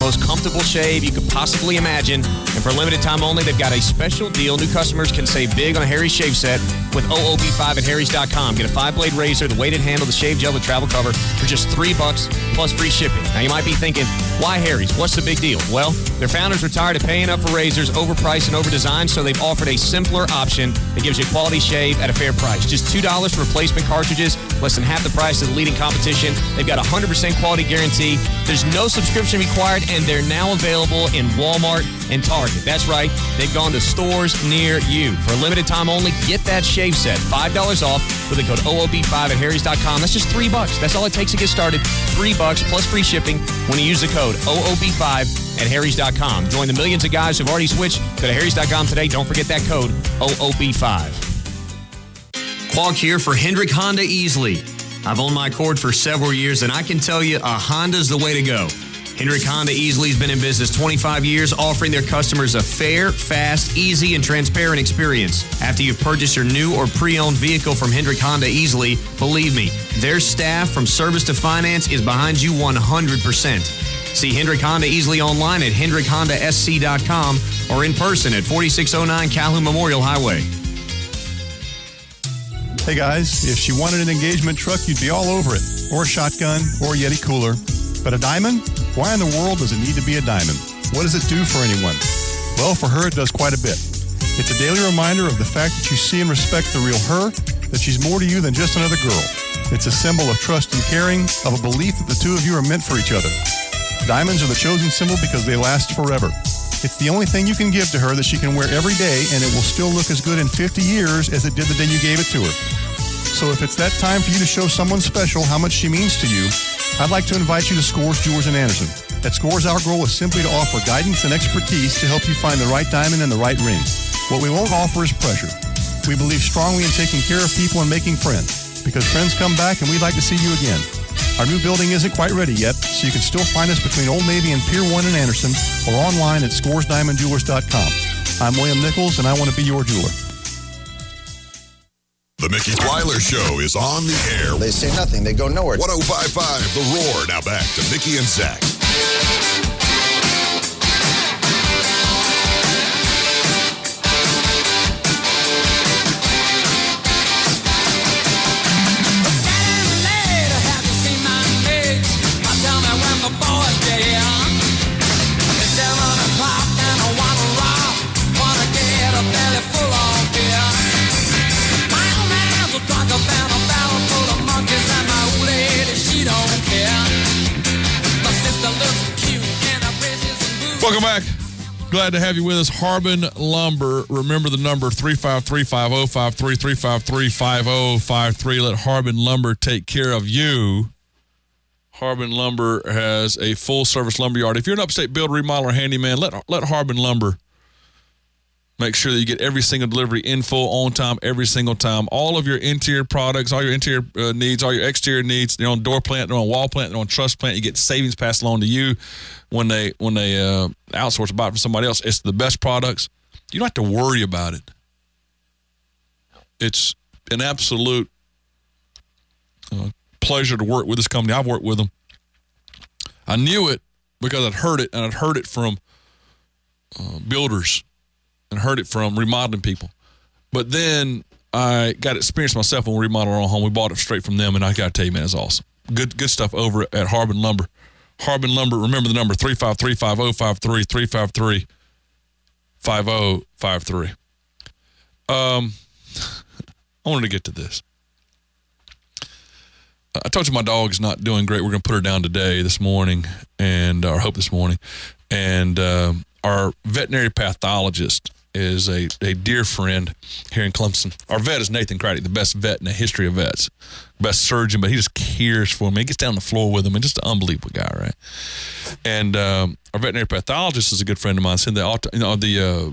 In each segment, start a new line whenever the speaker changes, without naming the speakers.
most comfortable shave you could possibly imagine. And for a limited time only, they've got a special deal. New customers can save big on a Harry's shave set with OOB5 at Harry's.com. Get a 5-blade razor, the weighted handle, the shave gel, the travel cover for just $3 plus free shipping. Now, you might be thinking, why Harry's? What's the big deal? Well, their founders were tired of paying up for razors, overpriced and overdesigned, so they've offered a simpler option that gives you a quality shave at a fair price. Just $2 for replacement cartridges, less than half the price of the leading competition. They've got a 100% quality guarantee. There's no subscription required, and they're now available in Walmart and Target. That's right. They've gone to stores near you. For a limited time only, get that shave set. $5 off with the code OOB5 at Harry's.com. That's just $3. That's all it takes to get started. $3 plus free shipping when you use the code OOB5 at Harry's.com. Join the millions of guys who've already switched. Go to Harry's.com today. Don't forget that code OOB5. Quag here for Hendrick Honda Easley. I've owned my Accord for several years, and I can tell you a Honda's the way to go. Hendrick Honda Easley's been in business 25 years, offering their customers a fair, fast, easy, and transparent experience. After you've purchased your new or pre-owned vehicle from Hendrick Honda Easley, believe me, their staff from service to finance is behind you 100%. See Hendrick Honda Easley online at HendrickHondaSC.com or in person at 4609 Calhoun Memorial Highway.
Hey guys, if she wanted an engagement truck, you'd be all over it. Or a shotgun, or a Yeti cooler. But a diamond? Why in the world does it need to be a diamond? What does it do for anyone? Well, for her, it does quite a bit. It's a daily reminder of the fact that you see and respect the real her, that she's more to you than just another girl. It's a symbol of trust and caring, of a belief that the two of you are meant for each other. Diamonds are the chosen symbol because they last forever. It's the only thing you can give to her that she can wear every day, and it will still look as good in 50 years as it did the day you gave it to her. So if it's that time for you to show someone special how much she means to you, I'd like to invite you to Scores Jewelers in Anderson. At Scores, our goal is simply to offer guidance and expertise to help you find the right diamond and the right ring. What we won't offer is pressure. We believe strongly in taking care of people and making friends, because friends come back and we'd like to see you again. Our new building isn't quite ready yet, so you can still find us between Old Navy and Pier 1 in Anderson or online at scoresdiamondjewelers.com. I'm William Nichols, and I want to be your jeweler.
The Mickey Twyler Show is on the air.
They say nothing. They go nowhere.
105.5 The Roar. Now back to Mickey and Zach.
Welcome back. Glad to have you with us. Harbin Lumber. Remember the number 353-5053, 353-5053. Let Harbin Lumber take care of you. Harbin Lumber has a full-service lumber yard. If you're an upstate builder, remodeler, handyman, let Harbin Lumber make sure that you get every single delivery in full, on time, every single time. All of your interior products, all your interior needs, all your exterior needs, they're on door plant, they're on wall plant, they're on truss plant. You get savings passed along to you when they outsource or buy it from somebody else. It's the best products. You don't have to worry about it. It's an absolute pleasure to work with this company. I've worked with them. I knew it because I'd heard it, and I'd heard it from builders and heard it from remodeling people. But then I got experience myself when we remodeled our own home. We bought it straight from them, and I got to tell you, man, it's awesome. Good stuff over at Harbin Lumber. Harbin Lumber, remember the number, 353-5053, 353-5053. I wanted to get to this. I told you my dog's not doing great. We're going to put her down this morning, or hope this morning. And our veterinary pathologist is a dear friend here in Clemson. Our vet is Nathan Craddock, the best vet in the history of vets, best surgeon, but he just cares for me. He gets down on the floor with him, and just an unbelievable guy, right? And our veterinary pathologist is a good friend of mine. Send the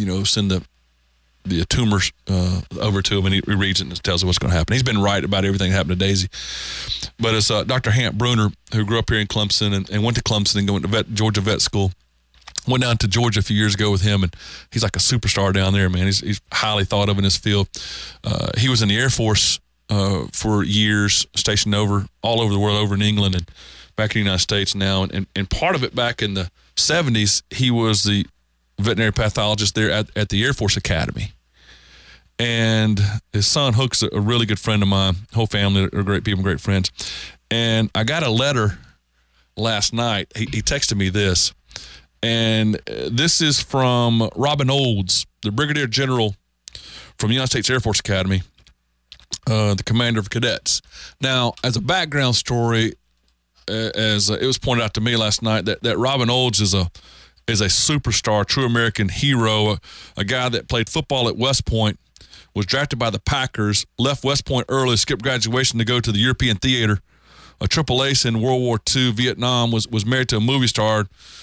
tumors over to him, and he reads it and tells us what's going to happen. He's been right about everything that happened to Daisy. But it's Dr. Hamp Bruner, who grew up here in Clemson and went to Clemson and went to Georgia Vet School. Went down to Georgia a few years ago with him, and he's like a superstar down there, man. He's highly thought of in his field. He was in the Air Force for years, stationed all over the world, over in England, and back in the United States now. And part of it back in the 70s, he was the veterinary pathologist there at the Air Force Academy. And his son, Hook's a really good friend of mine. Whole family are great people, great friends. And I got a letter last night. He texted me this. And this is from Robin Olds, the Brigadier General from the United States Air Force Academy, the commander of cadets. Now, as a background story, as it was pointed out to me last night, that Robin Olds is a superstar, true American hero, a guy that played football at West Point, was drafted by the Packers, left West Point early, skipped graduation to go to the European theater, a triple ace in World War II, Vietnam, was married to a movie star,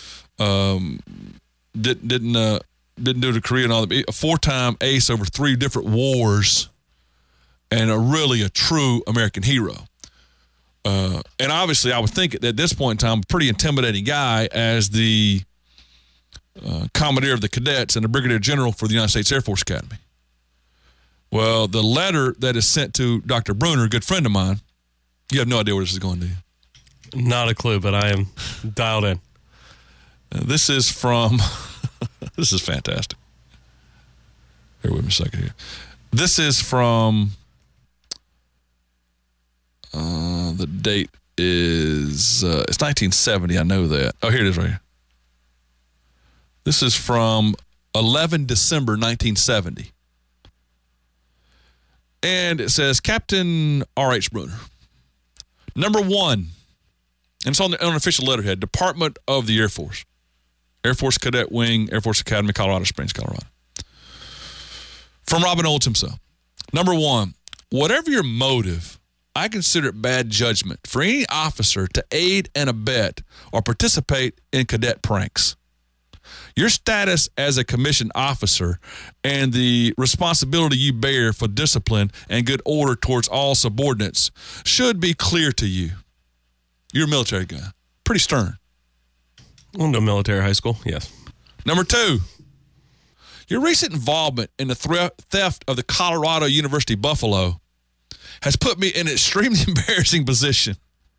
didn't do the Korean, all a 4-time ace over 3 different wars, and a true American hero. And obviously, I would think at this point in time, a pretty intimidating guy as the commander of the cadets and the brigadier general for the United States Air Force Academy. Well, the letter that is sent to Dr. Bruner, a good friend of mine, you have no idea where this is going, do you?
Not a clue, but I am dialed in.
This is from, this is fantastic. Bear with me a second here. This is from, the date is, it's 1970, I know that. Oh, here it is right here. This is from 11 December 1970. And it says, Captain R.H. Bruner, number 1, and it's on the unofficial letterhead, Department of the Air Force, Air Force Cadet Wing, Air Force Academy, Colorado Springs, Colorado. From Robin Olds himself. Number 1, whatever your motive, I consider it bad judgment for any officer to aid and abet or participate in cadet pranks. Your status as a commissioned officer and the responsibility you bear for discipline and good order towards all subordinates should be clear to you. You're a military guy. Pretty stern.
Went to military high school, yes.
Number 2, your recent involvement in the theft of the Colorado University Buffalo has put me in an extremely embarrassing position.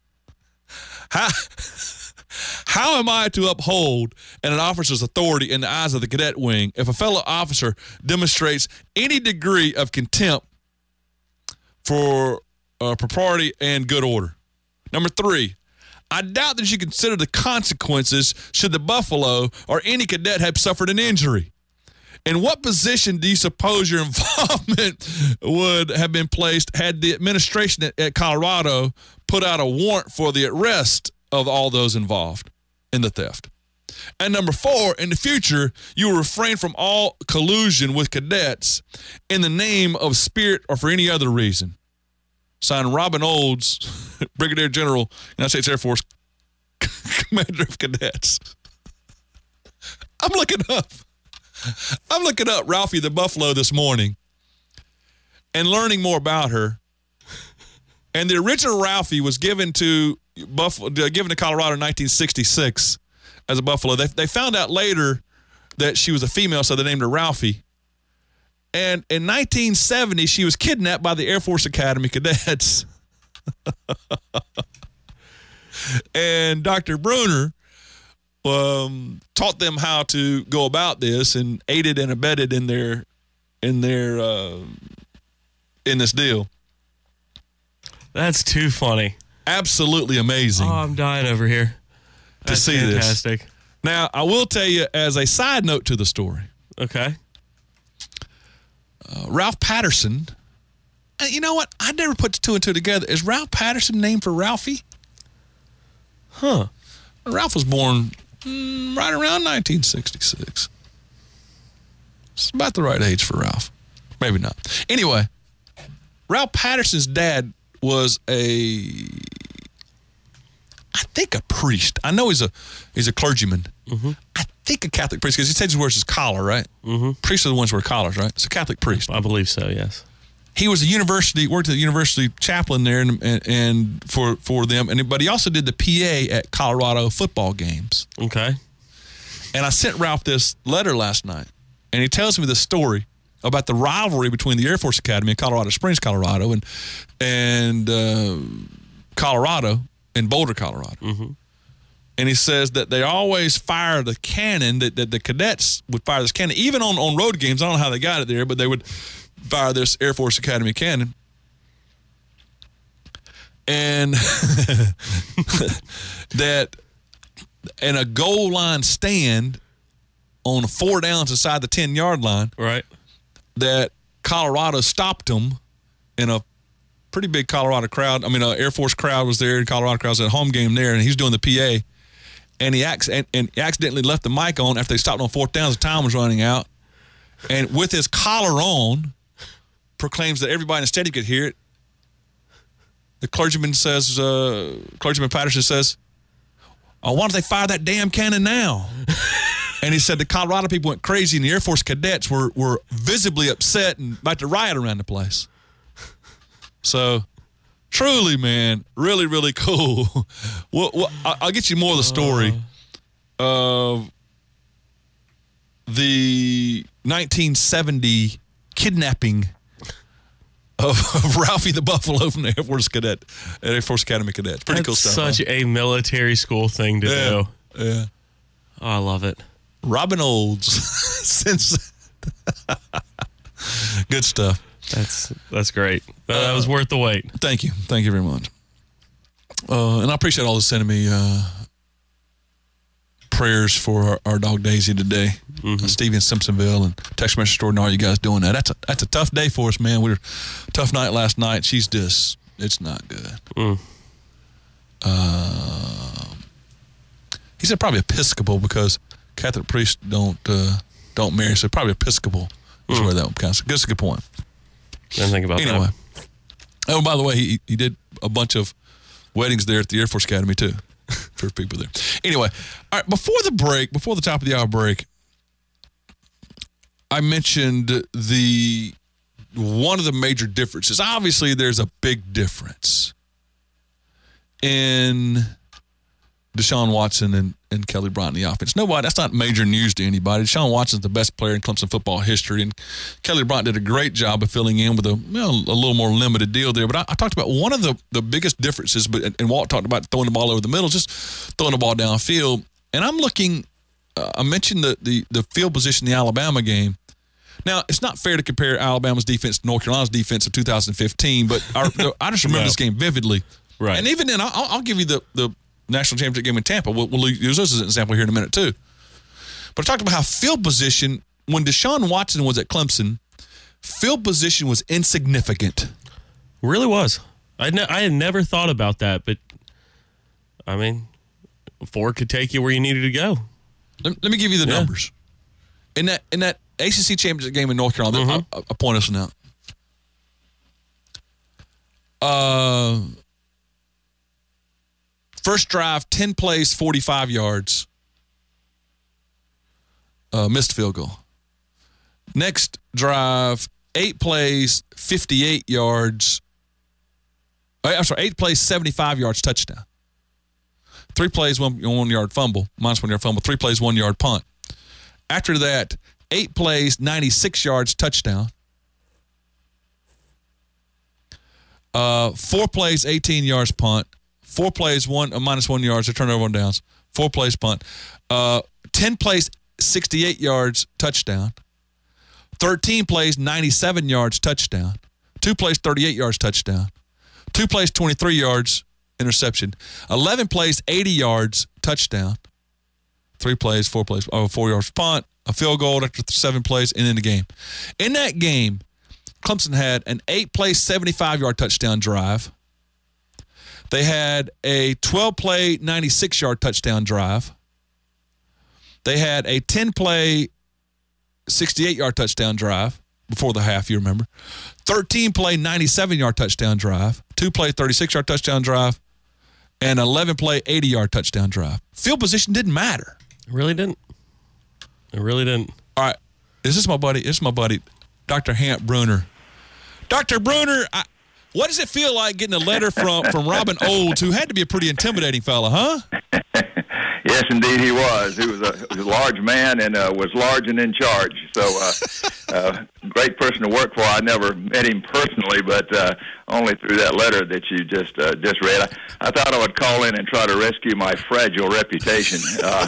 How am I to uphold an officer's authority in the eyes of the cadet wing if a fellow officer demonstrates any degree of contempt for propriety and good order? Number 3, I doubt that you consider the consequences should the Buffalo or any cadet have suffered an injury. In what position do you suppose your involvement would have been placed had the administration at Colorado put out a warrant for the arrest of all those involved in the theft? And number 4, in the future, you will refrain from all collusion with cadets in the name of spirit or for any other reason. Signed, Robin Olds, Brigadier General, United States Air Force, Commander of Cadets. I'm looking up Ralphie the Buffalo this morning and learning more about her. And the original Ralphie was given to Colorado in 1966 as a buffalo. They found out later that she was a female, so they named her Ralphie. And in 1970, she was kidnapped by the Air Force Academy cadets. And Dr. Bruner taught them how to go about this and aided and abetted in this deal.
That's too funny.
Absolutely amazing.
Oh, I'm dying over here. That's
see
fantastic.
This. Now, I will tell you as a side note to the story.
Okay.
Ralph Patterson. You know what? I never put the 2 and 2 together. Is Ralph Patterson named for Ralphie?
Huh.
Ralph was born right around 1966. It's about the right age for Ralph. Maybe not. Anyway, Ralph Patterson's dad was I think a priest. I know he's a clergyman.
Mm-hmm.
I think a Catholic priest because he says he wears his collar, right?
Mm-hmm.
Priests are the ones who wear collars, right? It's a Catholic priest.
I believe so, yes.
He was worked at the university chaplain there and for them, but he also did the PA at Colorado football games.
Okay.
And I sent Ralph this letter last night, and he tells me the story about the rivalry between the Air Force Academy in Colorado Springs, Colorado, and Colorado in Boulder, Colorado. Mm-hmm. And he says that they always fire the cannon, that the cadets would fire this cannon, even on road games. I don't know how they got it there, but they would fire this Air Force Academy cannon. And that in a goal line stand on 4 downs inside the 10-yard line,
right,
that Colorado stopped them in a pretty big Colorado crowd. I mean, an Air Force crowd was there, and Colorado crowd was at a home game there, and he's doing the PA. And he accidentally left the mic on after they stopped on 4th down. The time was running out. And with his collar on, proclaims that everybody in the stadium could hear it. The clergyman Patterson says, "Oh, why don't they fire that damn cannon now?" And he said the Colorado people went crazy, and the Air Force cadets were visibly upset and about to riot around the place. So, truly, man, really, really cool. Well, I'll get you more of the story of the 1970 kidnapping of Ralphie the Buffalo from the Air Force Academy cadets. Pretty cool stuff.
Such a military school thing to do.
Yeah.
Oh, I love it.
Robin Olds. Good stuff.
That's great. That was worth the wait.
Thank you. Thank you very much. And I appreciate all the sending me prayers for our dog Daisy today. Mm-hmm. Stevie in Simpsonville and text message extraordinary. You guys doing that? That's a tough day for us, man. We were tough night last night. She's just, it's not good. He said probably Episcopal because Catholic priests don't marry, so probably Episcopal is where that comes. That's a good point.
Didn't think about
that. Oh, by the way, he did a bunch of weddings there at the Air Force Academy too for people there. Anyway, all right. Before the top of the hour break, I mentioned one of the major differences. Obviously, there's a big difference in Deshaun Watson and Kelly Bryant in the offense. That's not major news to anybody. Deshaun Watson's the best player in Clemson football history, and Kelly Bryant did a great job of filling in with a little more limited deal there. But I talked about one of the biggest differences, and Walt talked about throwing the ball over the middle, just throwing the ball downfield. And I'm looking, I mentioned the field position in the Alabama game. Now, it's not fair to compare Alabama's defense to North Carolina's defense of 2015, but I just remember this game vividly.
Right.
And even then, I'll give you the national championship game in Tampa. We'll use this as an example here in a minute, too. But I talked about how field position, when Deshaun Watson was at Clemson, field position was insignificant.
It really was. I had never thought about that, but, I mean, Ford could take you where you needed to go.
Let me give you the numbers. In that ACC championship game in North Carolina, I'll point this one out. First drive, 10 plays, 45 yards. Missed field goal. Next drive, 8 plays, 58 yards. 8 plays, 75 yards, touchdown. 3 plays, 1 yard fumble, minus 1 yard fumble. 3 plays, 1 yard punt. After that, 8 plays, 96 yards, touchdown. 4 plays, 18 yards, punt. 4 plays, minus 1 yards, a turnover on downs. 4 plays, punt. 10 plays, 68 yards, touchdown. 13 plays, 97 yards, touchdown. 2 plays, 38 yards, touchdown. 2 plays, 23 yards, interception. 11 plays, 80 yards, touchdown. 3 plays, 4 plays, 4 yards, punt. A field goal after 7 plays, and in the game. In that game, Clemson had an 8-play, 75-yard touchdown drive. They had a 12-play, 96-yard touchdown drive. They had a 10-play, 68-yard touchdown drive before the half, you remember. 13-play, 97-yard touchdown drive. 2-play, 36-yard touchdown drive. And 11-play, 80-yard touchdown drive. Field position didn't matter.
It really didn't. It really didn't.
All right. This is my buddy, Dr. Hamp Bruner. Dr. Bruner, what does it feel like getting a letter from Robin Olds, who had to be a pretty intimidating fella, huh?
Yes, indeed, he was. He was a large man and was large and in charge. So, great person to work for. I never met him personally, but only through that letter that you just read. I thought I would call in and try to rescue my fragile reputation.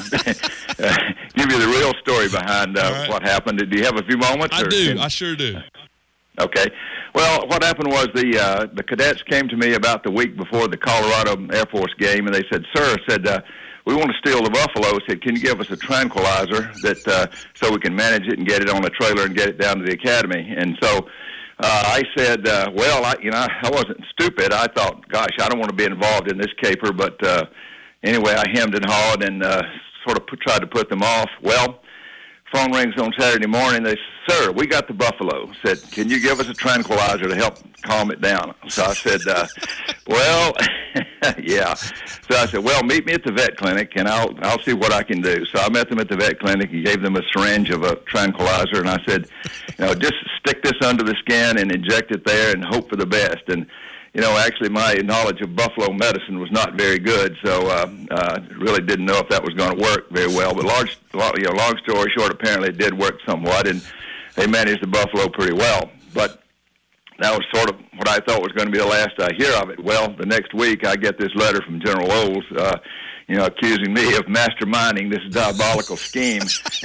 Give you the real story behind
right.
what happened. Do you have a few moments?
I do. I sure do.
Okay. Well, what happened was the cadets came to me about the week before the Colorado Air Force game, and they said, "Sir," we want to steal the buffalo. Said, "Can you give us a tranquilizer that so we can manage it and get it on a trailer and get it down to the academy?" And so I said, "Well, I wasn't stupid. I thought, gosh, I don't want to be involved in this caper." But anyway, I hemmed and hawed and sort of tried to put them off. Well, phone rings on Saturday morning. They said, "Sir, we got the buffalo." Said, "Can you give us a tranquilizer to help calm it down?" So I said, "Well, yeah." So I said, "Well, meet me at the vet clinic, and I'll see what I can do." So I met them at the vet clinic and gave them a syringe of a tranquilizer, and I said, "Just stick this under the skin and inject it there, and hope for the best." And actually, my knowledge of buffalo medicine was not very good, so really didn't know if that was going to work very well. But long story short, apparently it did work somewhat, and they managed the buffalo pretty well. But that was sort of what I thought was going to be the last I hear of it. Well, the next week I get this letter from General Oles, accusing me of masterminding this diabolical scheme.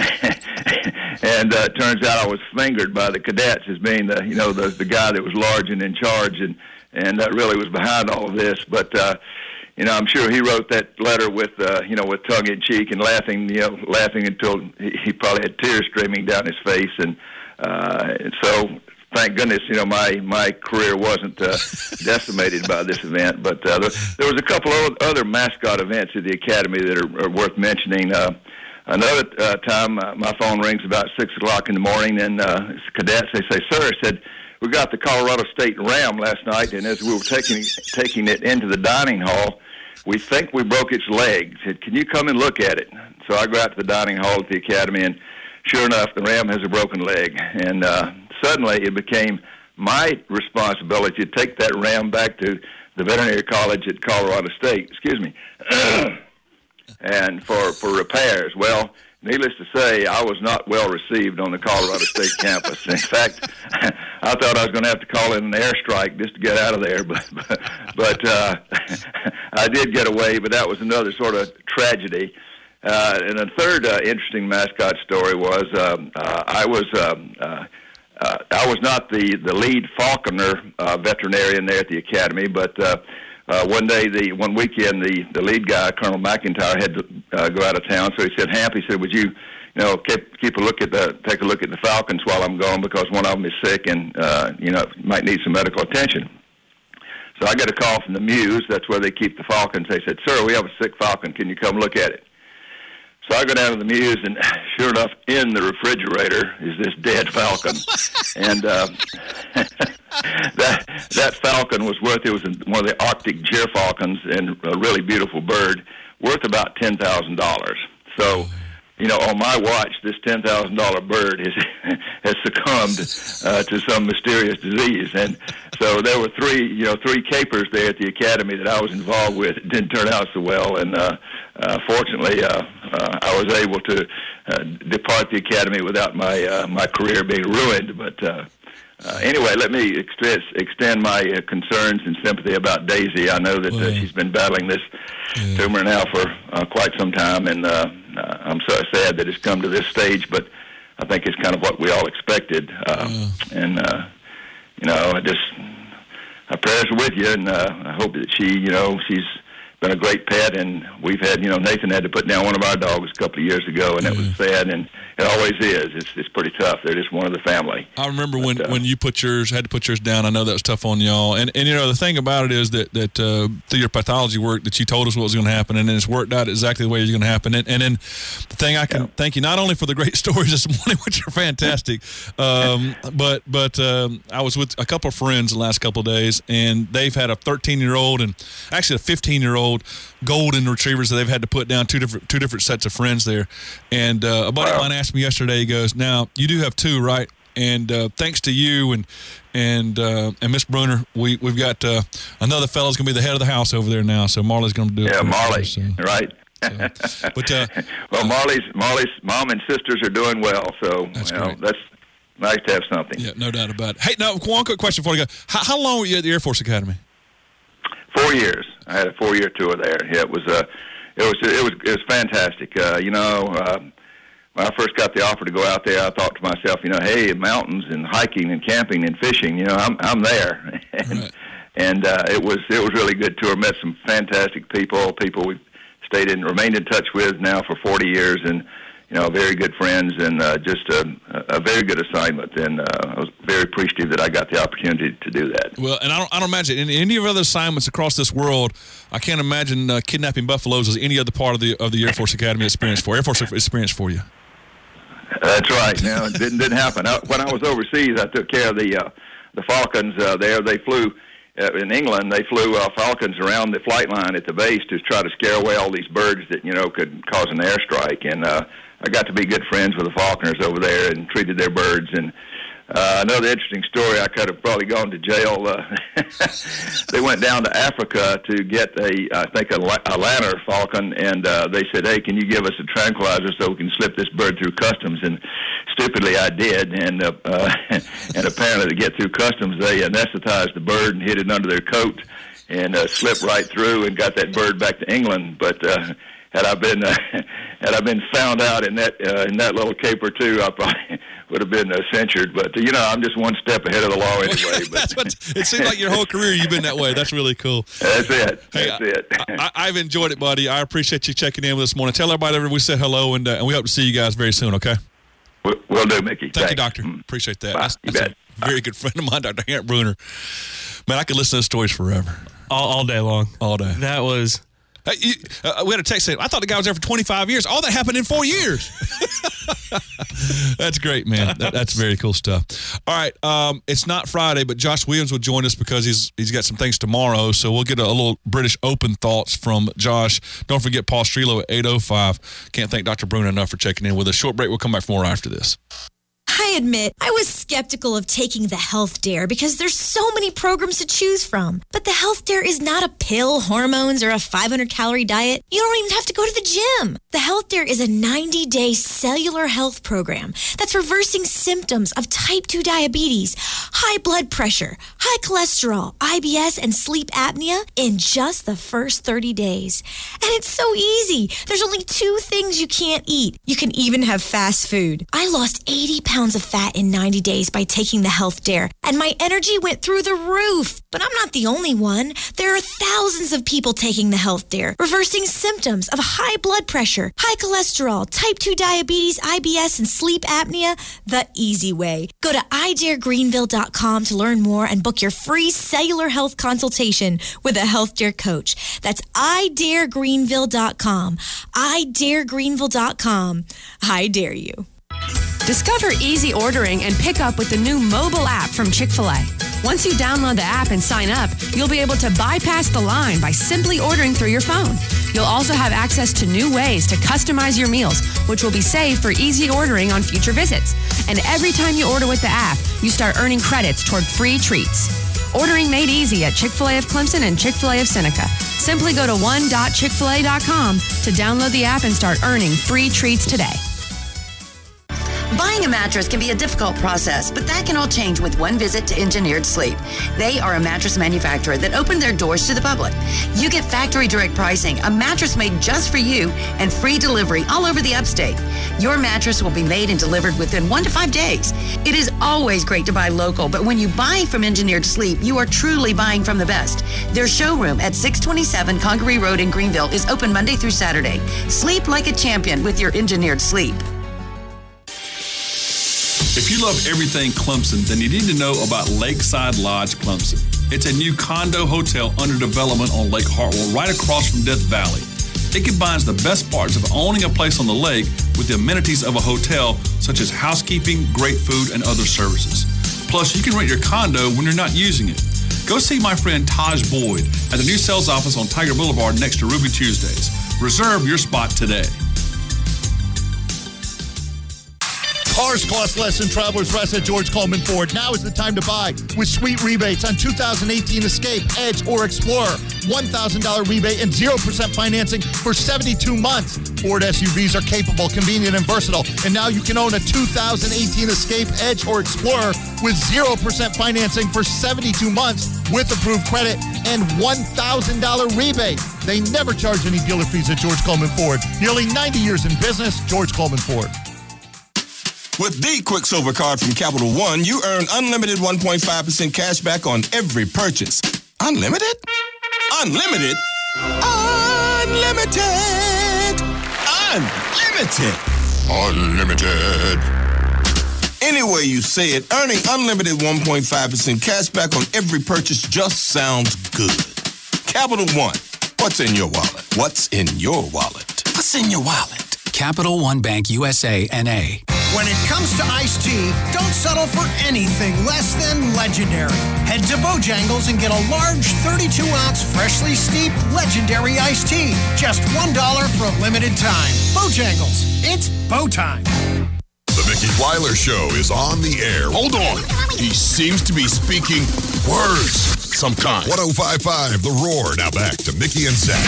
And it turns out I was fingered by the cadets as being the guy that was large and in charge, and that really was behind all of this. But I'm sure he wrote that letter with tongue in cheek and laughing until he probably had tears streaming down his face. And so, thank goodness, my career wasn't decimated by this event. But there was a couple of other mascot events at the academy that are worth mentioning. Another time, my phone rings about 6 o'clock in the morning, and cadets, they say, "Sir," said, "we got the Colorado State Ram last night, and as we were taking it into the dining hall, we think we broke its leg." Said, "Can you come and look at it?" So I go out to the dining hall at the academy, and sure enough, the Ram has a broken leg. And suddenly it became my responsibility to take that Ram back to the veterinary college at Colorado State, and for repairs. Well, needless to say, I was not well received on the Colorado State campus. In fact, I thought I was going to have to call in an airstrike just to get out of there. But I did get away, but that was another sort of tragedy. And a third interesting mascot story was I was not the lead falconer veterinarian there at the academy, but one weekend, the lead guy, Colonel McIntyre, had to go out of town. So he said, "Hamp," he said, "would you, take a look at the falcons while I'm gone, because one of them is sick and might need some medical attention." So I got a call from the Mews. That's where they keep the falcons. They said, "Sir, we have a sick falcon. Can you come look at it?" So I go down to the Mews, and sure enough, in the refrigerator is this dead falcon. And that falcon was worth, it was one of the Arctic gyrfalcons, and a really beautiful bird, worth about $10,000. So, on my watch, this $10,000 bird has succumbed to some mysterious disease. And so there were three capers there at the academy that I was involved with. It didn't turn out so well, and fortunately, I was able to depart the academy without my career being ruined. But anyway, let me extend my concerns and sympathy about Daisy. I know that she's been battling this tumor now for quite some time, and I'm so sad that it's come to this stage, but I think it's kind of what we all expected. And, our prayers are with you, and I hope that she's been a great pet, and we've had, Nathan had to put down one of our dogs a couple of years ago, and it was sad, and it always is. It's pretty tough. They're just one of the family.
I remember when you had to put yours down. I know that was tough on y'all, and the thing about it is that through your pathology work that you told us what was going to happen, and then it's worked out exactly the way it's going to happen. And then the thing, I can thank you not only for the great stories this morning, which are fantastic, but I was with a couple of friends the last couple of days, and they've had a 13-year-old and actually a 15-year-old golden retrievers that they've had to put down, two different sets of friends there. And a buddy of mine asked me yesterday, he goes, "Now you do have two, right? And thanks to you and Miss Bruner, we've got another fellow's going to be the head of the house over there now. So Marley's going to do it."
Yeah, Marley, right?
But
well, Marley's mom and sisters are doing well, so that's nice to have something.
Yeah, no doubt about it. Hey, now one quick question before we go. How long were you at the Air Force Academy?
4 years. I had a 4-year tour there. Yeah, it was fantastic. When I first got the offer to go out there, I thought to myself, hey, mountains and hiking and camping and fishing, I'm there. And it was really good tour. Met some fantastic people we've remained in touch with now for 40 years, and very good friends, and just a very good assignment. And I was very appreciative that I got the opportunity to do that.
Well, and I don't imagine in any of other assignments across this world, I can't imagine kidnapping buffaloes as any other part of the Air Force Academy experience for you.
That's right. It didn't happen. When I was overseas, I took care of the Falcons there. They flew in England. They flew Falcons around the flight line at the base to try to scare away all these birds that could cause an airstrike. And I got to be good friends with the falconers over there and treated their birds. And another interesting story, I could have probably gone to jail. They went down to Africa to get a lanner falcon, and they said, hey, can you give us a tranquilizer so we can slip this bird through customs? And stupidly I did, and apparently to get through customs, they anesthetized the bird and hid it under their coat and slipped right through and got that bird back to England. But had I been found out in that little caper too, I probably would have been censured. But I'm just one step ahead of the law anyway. But
it seems like your whole career you've been that way. That's really cool.
That's it.
Hey,
that's it.
I've enjoyed it, buddy. I appreciate you checking in with us this morning. Tell everybody we said hello, and we hope to see you guys very soon. Okay.
Will do, Mickey.
Thank you, Doctor. Appreciate that.
Bye.
That's a very good friend of mine, Dr. Harriet Bruner. Man, I could listen to those stories forever.
All day long.
All day.
That was...
Hey, we had a text saying, I thought the guy was there for 25 years. All that happened in 4 years. That's great, man. That's very cool stuff. All right. It's not Friday, but Josh Williams will join us because he's got some things tomorrow. So we'll get a little British Open thoughts from Josh. Don't forget Paul Strelo at 8:05. Can't thank Dr. Bruner enough for checking in with us. Short break. We'll come back for more after this.
I admit, I was skeptical of taking the Health Dare because there's so many programs to choose from. But the Health Dare is not a pill, hormones, or a 500-calorie diet. You don't even have to go to the gym. The Health Dare is a 90-day cellular health program that's reversing symptoms of type 2 diabetes, high blood pressure, high cholesterol, IBS, and sleep apnea in just the first 30 days. And it's so easy. There's only 2 things you can't eat. You can even have fast food. I lost 80 pounds of fat in 90 days by taking the Health Dare, and my energy went through the roof. But I'm not the only one. There are thousands of people taking the Health Dare, reversing symptoms of high blood pressure, high cholesterol, type 2 diabetes, IBS, and sleep apnea the easy way. Go to idaregreenville.com to learn more and book your free cellular health consultation with a Health Dare coach. That's idaregreenville.com. idaregreenville.com. I dare you.
Discover easy ordering and pick up with the new mobile app from Chick-fil-A. Once you download the app and sign up, you'll be able to bypass the line by simply ordering through your phone. You'll also have access to new ways to customize your meals, which will be saved for easy ordering on future visits. And every time you order with the app, you start earning credits toward free treats. Ordering made easy at Chick-fil-A of Clemson and Chick-fil-A of Seneca. Simply go to one.chickfila.com to download the app and start earning free treats today.
Buying a mattress can be a difficult process, but that can all change with one visit to Engineered Sleep. They are a mattress manufacturer that opened their doors to the public. You get factory direct pricing, a mattress made just for you, and free delivery all over the upstate. Your mattress will be made and delivered within 1 to 5 days. It is always great to buy local, but when you buy from Engineered Sleep, you are truly buying from the best. Their showroom at 627 Congaree Road in Greenville is open Monday through Saturday. Sleep like a champion with your Engineered Sleep.
If you love everything Clemson, then you need to know about Lakeside Lodge Clemson. It's a new condo hotel under development on Lake Hartwell, right across from Death Valley. It combines the best parts of owning a place on the lake with the amenities of a hotel, such as housekeeping, great food, and other services. Plus, you can rent your condo when you're not using it. Go see my friend Taj Boyd at the new sales office on Tiger Boulevard next to Ruby Tuesdays. Reserve your spot today.
Cars cost less than Travelers Rest at George Coleman Ford. Now is the time to buy with sweet rebates on 2018 Escape, Edge, or Explorer. $1,000 rebate and 0% financing for 72 months. Ford SUVs are capable, convenient, and versatile. And now you can own a 2018 Escape, Edge, or Explorer with 0% financing for 72 months with approved credit and $1,000 rebate. They never charge any dealer fees at George Coleman Ford. Nearly 90 years in business, George Coleman Ford.
With the Quicksilver Card from Capital One, you earn unlimited 1.5% cash back on every purchase. Unlimited? Unlimited? Unlimited! Unlimited! Unlimited! Any way you say it, earning unlimited 1.5% cash back on every purchase just sounds good. Capital One. What's in your wallet? What's in your wallet? What's in your wallet?
Capital One Bank USA, N.A.
When it comes to iced tea, don't settle for anything less than legendary. Head to Bojangles and get a large 32-ounce freshly steeped legendary iced tea. Just $1 for a limited time. Bojangles. It's Bo time.
The Mickey Weiler Show is on the air. Hold on. He seems to be speaking words some kind. 105.5 The Roar. Now back to Mickey and Zach.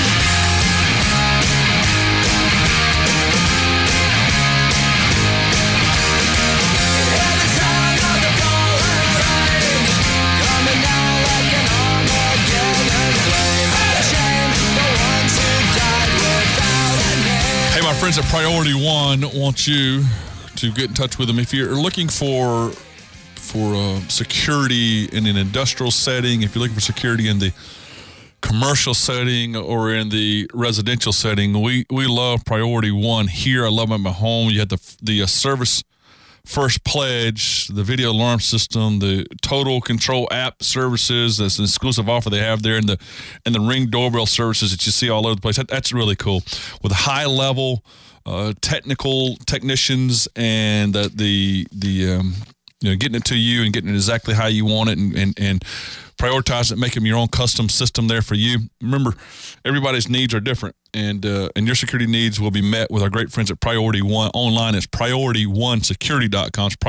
Hey, my friends at Priority One want you to get in touch with them. If you're looking for security in an industrial setting, if you're looking for security in the commercial setting or in the residential setting, we love Priority One here. I love them at my home. You have the Service First Pledge, the video alarm system, the Total Control app services. That's an exclusive offer they have there, and the Ring doorbell services that you see all over the place. That's really cool. With high level technical technicians and the getting it to you and getting it exactly how you want it and prioritizing it, making your own custom system there for you. Remember, everybody's needs are different, and your security needs will be met with our great friends at Priority One. Online, it's PriorityOneSecurity.com. It's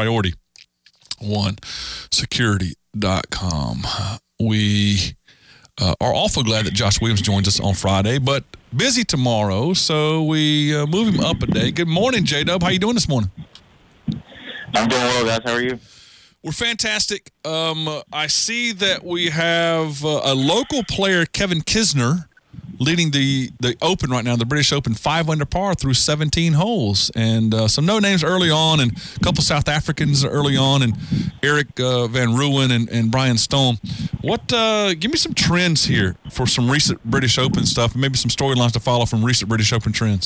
PriorityOneSecurity.com. We are awful glad that Josh Williams joins us on Friday, but busy tomorrow, so we move him up a day. Good morning, J-Dub. How you doing this morning?
I'm doing well, guys. How are you?
We're fantastic. I see that we have a local player, Kevin Kisner, leading the Open right now, the British Open, 5 under par through 17 holes. And some no-names early on and a couple South Africans early on, and Eric Van Ruwen and Brian Stone. Give me some trends here for some recent British Open stuff and maybe some storylines to follow from recent British Open trends.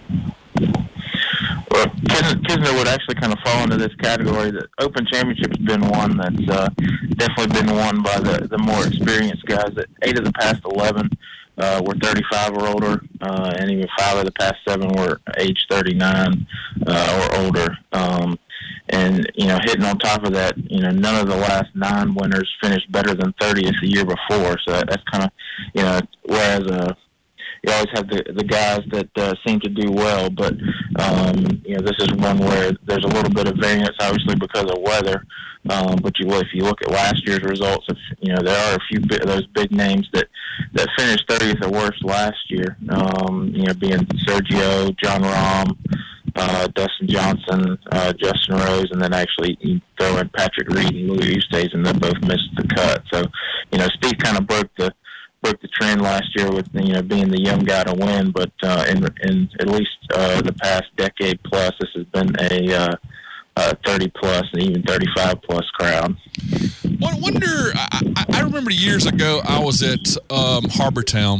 Well, Kisner would actually kind of fall into this category. The Open Championship's been one that's definitely been won by the more experienced guys. 8 of the past 11 were 35 or older, and even 5 of the past 7 were age 39 or older. And, hitting on top of that, none of the last 9 winners finished better than 30th the year before. So that's kind of, whereas you always have the guys that seem to do well, but this is one where there's a little bit of variance, obviously because of weather. But if you look at last year's results, there are a few of those big names that finished 30th or worse last year. Being Sergio, John Rahm, Dustin Johnson, Justin Rose, and then actually you throw in Patrick Reed and Louis Oosthuizen, and they both missed the cut. So Steve kind of broke the trend last year with being the young guy to win, but in at least the past decade plus, this has been a 30 plus and even 35 plus crowd.
Wonder, I remember years ago I was at Harbortown,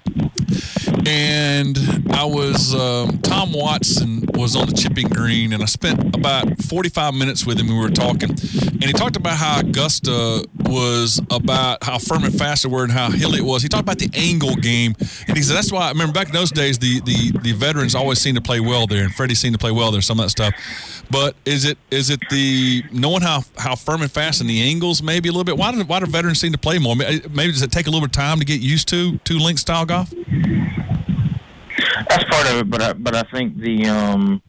and I was Tom Watson was on the chipping green, and I spent about 45 minutes with him. We were talking, and he talked about how Augusta was, about how firm and fast it were and how hilly it was. He talked about the angle game, and he said that's why I remember back in those days the veterans always seemed to play well there, and Freddie seemed to play well there, some of that stuff. But is it the knowing how firm and fast and the angles maybe a little bit? Why do veterans seem to play more? Maybe does it take a little bit of time to get used to two-link style golf?
That's part of it, but I think the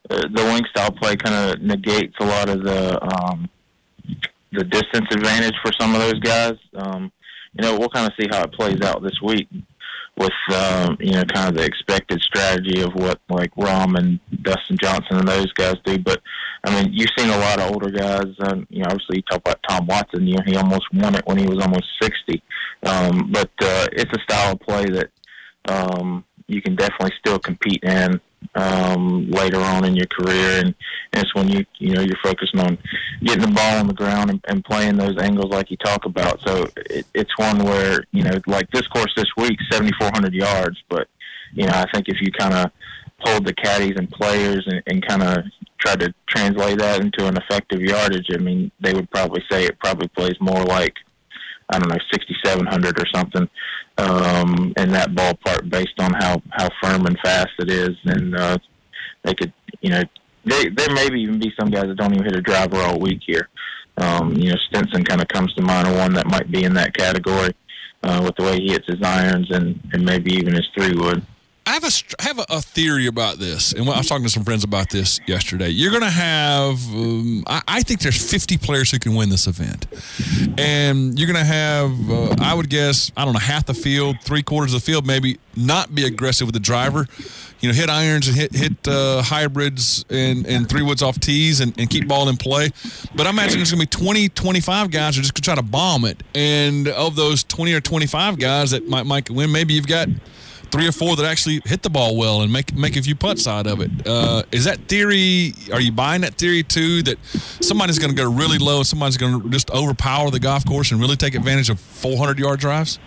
wing style play kind of negates a lot of the distance advantage for some of those guys. We'll kind of see how it plays out this week with, kind of the expected strategy of what, like, Rahm and Dustin Johnson and those guys do. But, I mean, you've seen a lot of older guys. Obviously, you talk about Tom Watson. He almost won it when he was almost 60. But it's a style of play that you can definitely still compete in later on in your career, and it's when you're focusing on getting the ball on the ground and playing those angles like you talk about. So it's one where, like this course this week, 7,400 yards, but I think if you kind of hold the caddies and players and kind of try to translate that into an effective yardage, I mean, they would probably say it probably plays more like, I don't know, 6,700 or something in that ballpark, based on how firm and fast it is. And they could, there may even be some guys that don't even hit a driver all week here. Stenson kind of comes to mind, or one that might be in that category with the way he hits his irons and maybe even his 3-wood.
I have a theory about this, and I was talking to some friends about this yesterday. You're going to have, I think there's 50 players who can win this event, and you're going to have, I would guess, I don't know, half the field, 3/4 of the field, maybe not be aggressive with the driver. Hit irons and hit hybrids and 3-woods off tees and keep ball in play. But I imagine there's going to be 20, 25 guys who are just going to try to bomb it, and of those 20 or 25 guys that might win, maybe you've got 3 or 4 that actually hit the ball well and make a few putts out of it. Is that theory, are you buying that theory too, that somebody's going to go really low and somebody's going to just overpower the golf course and really take advantage of 400-yard drives?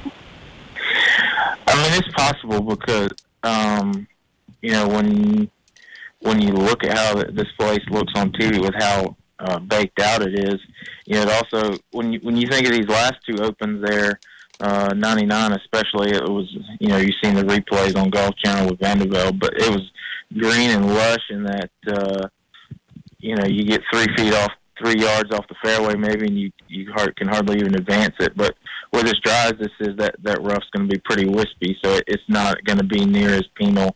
I mean, it's possible because, when you look at how this place looks on TV with how baked out it is, it also, when you think of these last 2 opens there, 99 especially, it was, you've seen the replays on Golf Channel with Vanderbilt, but it was green and lush in that, you get 3 yards off the fairway maybe, and you can hardly even advance it. But where this drives, this is that rough's going to be pretty wispy, so it's not going to be near as penal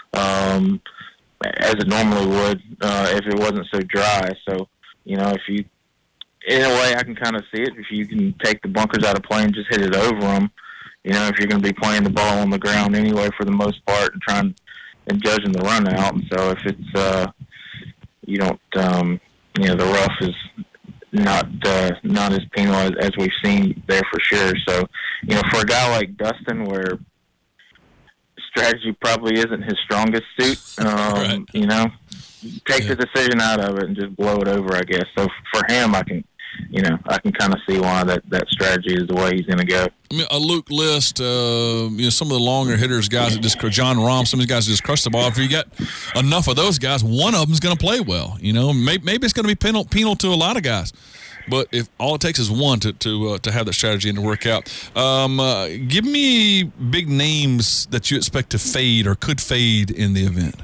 as it normally would if it wasn't so dry. So, if you, in a way, I can kind of see it. If you can take the bunkers out of play and just hit it over them, if you're going to be playing the ball on the ground anyway for the most part and trying and judging the run out. And so if it's, you don't, the rough is not as penal as we've seen there for sure. So, for a guy like Dustin, where strategy probably isn't his strongest suit, right. Take the decision out of it and just blow it over, I guess. So for him, I can kind of see why that strategy is the way he's going to go.
I mean, a Luke List, some of the longer hitters, guys that just, John Rahm, some of these guys that just crush the ball. If you got enough of those guys, one of them's going to play well. Maybe it's going to be penal to a lot of guys. But if all it takes is one to have that strategy and to work out. Give me big names that you expect to fade or could fade in the event.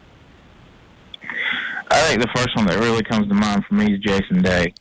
I think the first one that really comes to mind for me is Jason Day.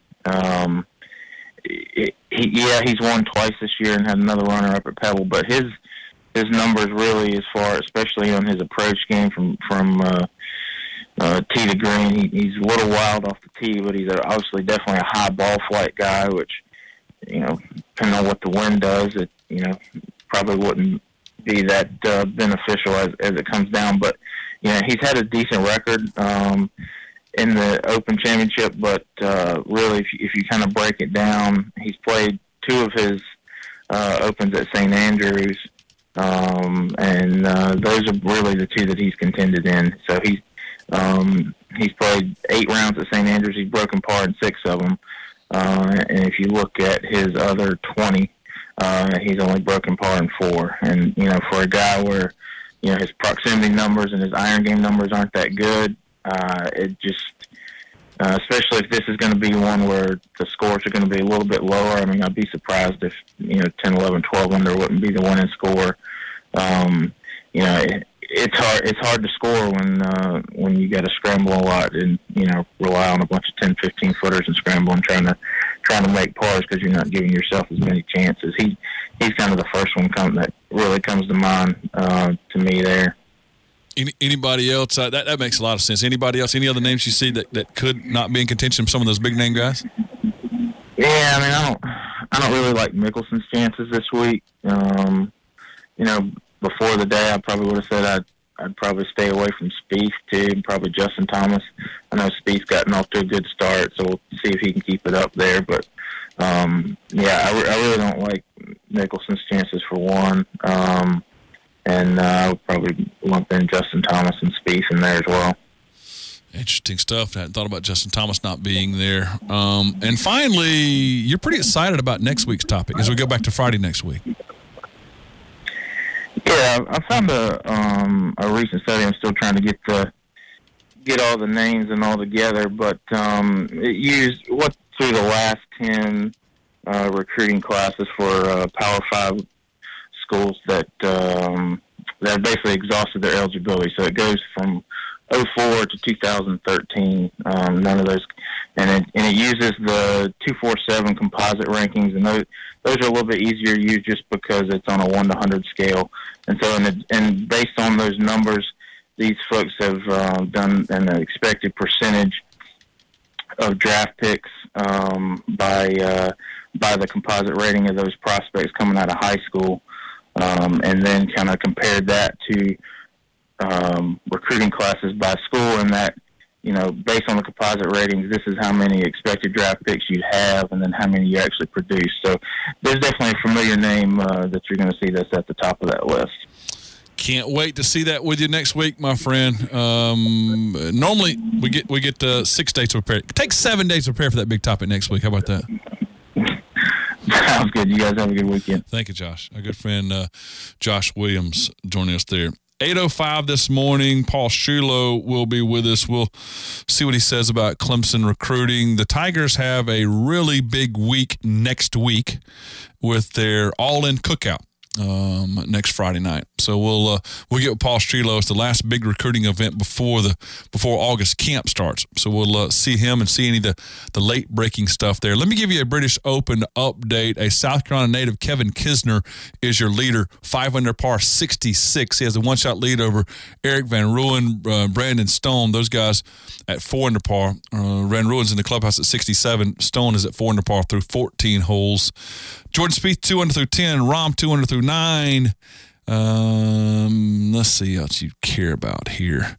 He's won twice this year and had another runner-up at Pebble, but his numbers really, as far, especially on his approach game from tee to green, he's a little wild off the tee, but he's obviously definitely a high ball flight guy, which, depending on what the wind does, it, probably wouldn't be that beneficial as it comes down. But, he's had a decent record in the Open Championship, but really, if you kind of break it down, he's played 2 of his Opens at St. Andrews, and those are really the 2 that he's contended in. So he's played 8 rounds at St. Andrews. He's broken par in 6 of them, and if you look at his other 20, he's only broken par in 4. And for a guy where his proximity numbers and his iron game numbers aren't that good, it just, especially if this is going to be one where the scores are going to be a little bit lower. I mean, I'd be surprised if 10, 11, 12 under wouldn't be the winning score. It's hard to score when you got to scramble a lot and rely on a bunch of 10, 15 footers and scramble and trying to make pars because you're not giving yourself as many chances. He's kind of the first one that really comes to mind to me there.
Anybody else? That makes a lot of sense. Anybody else? Any other names you see that could not be in contention? Some of those big name guys.
Yeah, I mean, I don't really like Mickelson's chances this week. Before the day, I probably would have said I'd probably stay away from Spieth too, and probably Justin Thomas. I know Spieth's gotten off to a good start, so we'll see if he can keep it up there. But I really don't like Mickelson's chances for one, and I would probably lump in Justin Thomas and Spieth in there as well.
Interesting stuff. I hadn't thought about Justin Thomas not being there. And finally, you're pretty excited about next week's topic as we go back to Friday next week.
Yeah, I found a recent study. I'm still trying to get all the names and all together, but it used through the last 10 recruiting classes for Power 5 schools that basically exhausted their eligibility. So it goes from 2004 to 2013. None of those, and it uses the 247 composite rankings, and those are a little bit easier to use just because it's on a 1 to 100 scale. And so, and based on those numbers, these folks have done an expected percentage of draft picks by the composite rating of those prospects coming out of high school, and then kind of compared that to recruiting classes by school, and that, based on the composite ratings, this is how many expected draft picks you have, and then how many you actually produce. So there's definitely a familiar name that you're going to see that's at the top of that list.
Can't wait to see that with you next week, my friend. Normally we get 6 days to prepare. It takes 7 days to prepare for that big topic next week. How about that?
Sounds good. You guys have a good weekend.
Thank you, Josh. Our good friend Josh Williams joining us there. 8:05 this morning, Paul Schulo will be with us. We'll see what he says about Clemson recruiting. The Tigers have a really big week next week with their all-in cookout next Friday night. So we'll get with Paul Schulo. It's the last big recruiting event before August camp starts. So we'll see him and see any of the late breaking stuff there. Let me give you a British Open update. A South Carolina native, Kevin Kisner, is your leader, 5 under par, 66. He has a one-shot lead over Eric Van Rooyen, Brandon Stone. Those guys at 4 under par. Van Rooyen's in the clubhouse at 67. Stone is at 4 under par through 14 holes. Jordan Spieth 2 under through 10. Rahm 2 under through 9. Let's see what else you care about here.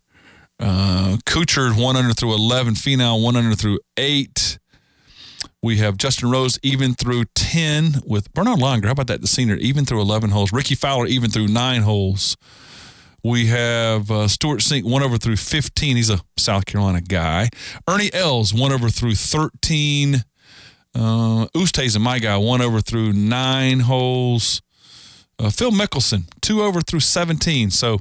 Kuchar 1 under through 11. Finau 1 under through 8. We have Justin Rose even through 10 with Bernard Langer. How about that? The senior even through 11 holes. Ricky Fowler even through 9 holes. We have Stuart Sink 1 over through 15. He's a South Carolina guy. Ernie Els 1 over through 13. Oosthuizen, my guy, 1 over through 9 holes. Phil Mickelson, 2 over through 17. So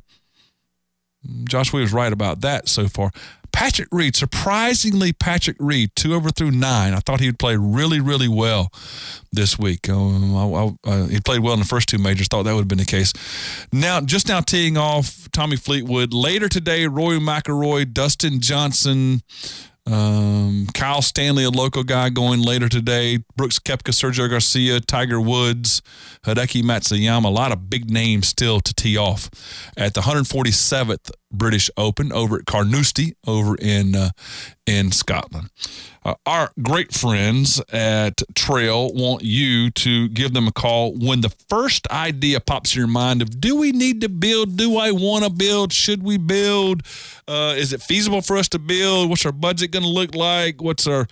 Josh Williams right about that so far. Patrick Reed, surprisingly, Patrick Reed, 2 over through 9. I thought he would play really, really well this week. He played well in the first 2 majors. Thought that would have been the case. Now teeing off, Tommy Fleetwood. Later today, Rory McIlroy, Dustin Johnson, Kyle Stanley, a local guy, going later today. Brooks Koepka, Sergio Garcia, Tiger Woods, Hideki Matsuyama. A lot of big names still to tee off at the 147th British Open over at Carnoustie over in Scotland. Our great friends at Trail want you to give them a call when the first idea pops in your mind of, do we need to build? Do I want to build? Should we build? Is it feasible for us to build? What's our budget going to look like? What's the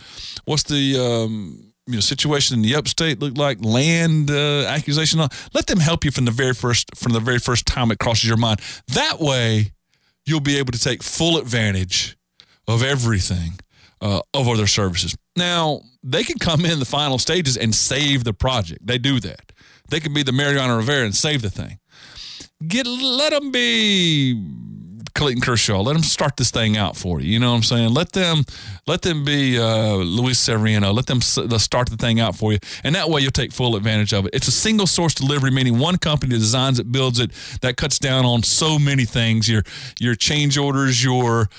situation in the upstate look like? Land accusation. Let them help you from the very first time it crosses your mind. That way, you'll be able to take full advantage of everything of other services. Now, they can come in the final stages and save the project. They do that. They can be the Mariano Rivera and save the thing. Let them be Clayton Kershaw. Let them start this thing out for you. You know what I'm saying? Let them be Luis Severino. Let them start the thing out for you, and that way you'll take full advantage of it. It's a single source delivery, meaning one company designs it, builds it. That cuts down on so many things. Your change orders, your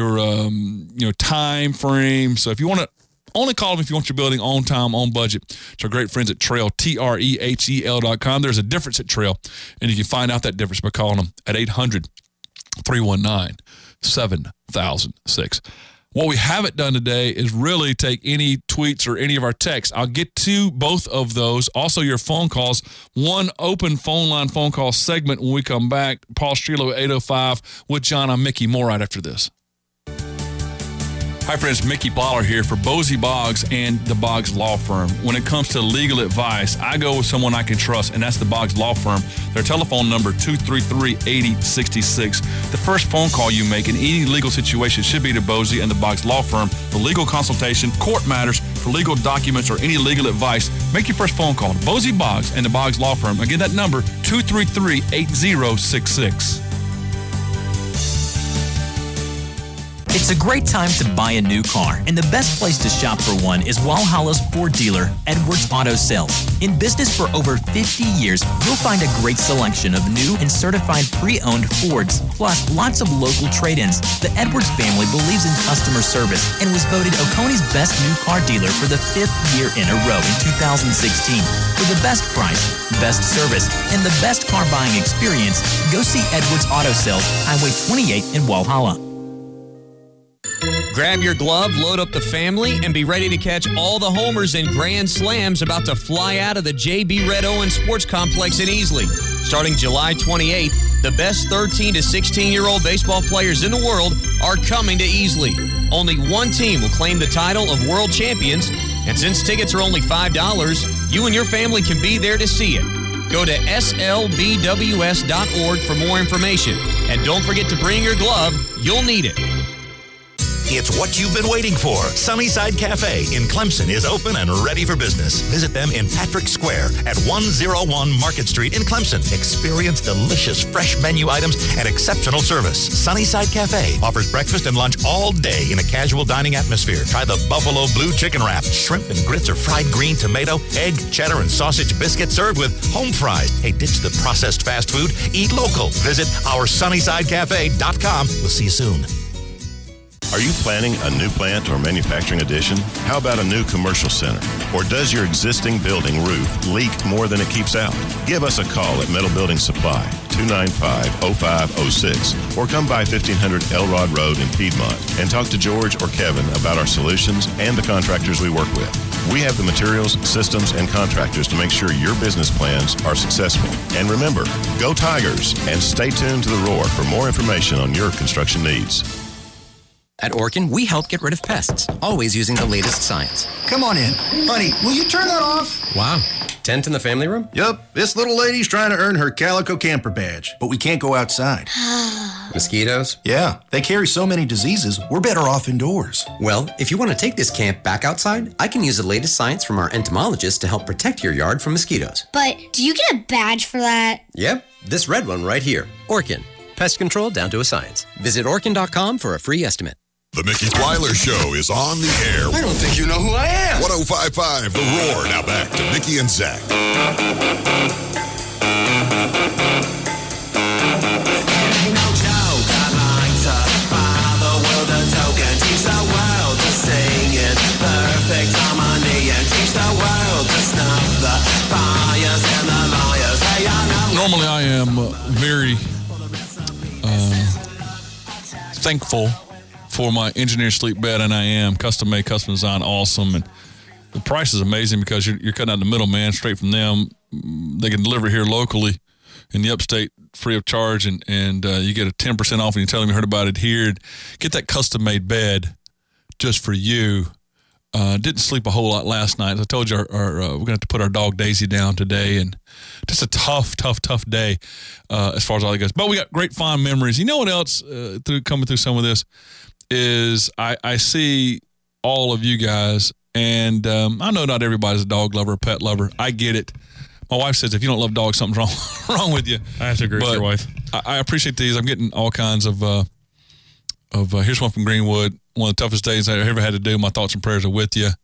time frame. So if you want to. Only call them if you want your building on time, on budget. It's our great friends at Trail, TREHEL.com. There's a difference at Trail, and you can find out that difference by calling them at 319-7006. What we haven't done today is really take any tweets or any of our texts. I'll get to both of those. Also, your phone calls. One open phone line phone call segment when we come back. Paul Strelo at 8:05 with John. I'm Mickey. More right after this. Hi, friends. Mickey Baller here for Bosie Boggs and the Boggs Law Firm. When it comes to legal advice, I go with someone I can trust, and that's the Boggs Law Firm. Their telephone number, 233-8066. The first phone call you make in any legal situation should be to Bosie and the Boggs Law Firm for legal consultation, court matters, for legal documents, or any legal advice. Make your first phone call to Bosie Boggs and the Boggs Law Firm. Again, that number, 233-8066.
It's a great time to buy a new car, and the best place to shop for one is Walhalla's Ford dealer, Edwards Auto Sales. In business for over 50 years, you'll find a great selection of new and certified pre-owned Fords, plus lots of local trade-ins. The Edwards family believes in customer service and was voted Oconee's best new car dealer for the 5th year in a row in 2016. For the best price, best service, and the best car buying experience, go see Edwards Auto Sales, Highway 28 in Walhalla.
Grab your glove, load up the family, and be ready to catch all the homers and grand slams about to fly out of the J.B. Red Owen Sports Complex in Easley. Starting July 28th, the best 13 to 16-year-old baseball players in the world are coming to Easley. Only one team will claim the title of world champions, and since tickets are only $5, you and your family can be there to see it. Go to slbws.org for more information. And don't forget to bring your glove. You'll need it.
It's what you've been waiting for. Sunnyside Cafe in Clemson is open and ready for business. Visit them in Patrick Square at 101 Market Street in Clemson. Experience delicious fresh menu items and exceptional service. Sunnyside Cafe offers breakfast and lunch all day in a casual dining atmosphere. Try the Buffalo Blue Chicken Wrap. Shrimp and grits or fried green tomato, egg, cheddar, and sausage biscuit served with home fries. Hey, ditch the processed fast food. Eat local. Visit OurSunnysideCafe.com. We'll see you soon.
Are you planning a new plant or manufacturing addition? How about a new commercial center? Or does your existing building roof leak more than it keeps out? Give us a call at Metal Building Supply, 295-0506, or come by 1500 Elrod Road in Piedmont and talk to George or Kevin about our solutions and the contractors we work with. We have the materials, systems, and contractors to make sure your business plans are successful. And remember, go Tigers, and stay tuned to The Roar for more information on your construction needs.
At Orkin, we help get rid of pests, always using the latest science.
Come on in. Honey, will you turn that off?
Wow. Tent in the family room?
Yup. This little lady's trying to earn her Calico Camper badge, but we can't go outside.
Mosquitoes?
Yeah, they carry so many diseases, we're better off indoors.
Well, if you want to take this camp back outside, I can use the latest science from our entomologist to help protect your yard from mosquitoes.
But do you get a badge for that?
Yep, this red one right here. Orkin. Pest control down to a science. Visit Orkin.com for a free estimate.
The Mickey Weiler Show is on the air.
I don't think you know who I am.
105.5 The Roar. Now back to Mickey and Zach.
Normally I am very thankful for my engineered sleep bed, and I am custom made, custom designed, awesome, and the price is amazing because you're cutting out the middleman straight from them. They can deliver here locally in the upstate free of charge, and you get a 10% off when you tell them you heard about it here. Get that custom made bed just for you. Didn't sleep a whole lot last night. As I told you, we're going to have to put our dog Daisy down today, and just a tough day as far as all that goes. But we got great fond memories. You know what else coming through some of this is I see all of you guys, and I know not everybody's a dog lover, pet lover. I get it. My wife says if you don't love dogs, something's wrong with you.
I have to agree with your wife.
I appreciate these. I'm getting all kinds of here's one from Greenwood. One of the toughest days I ever had to do. My thoughts and prayers are with you.